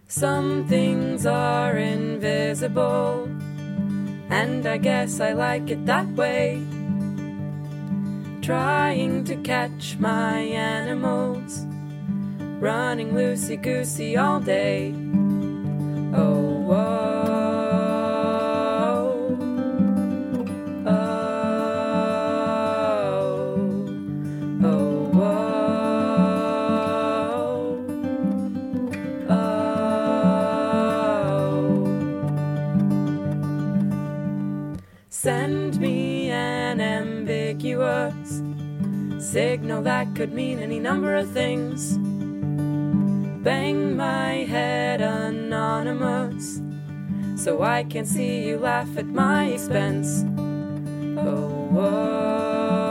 Some things are invisible, and I guess I like it that way. Trying to catch my animals, running loosey-goosey all day. Oh, whoa. Send me an ambiguous signal that could mean any number of things. Bang my head anonymous, so I can see you laugh at my expense. Oh, whoa.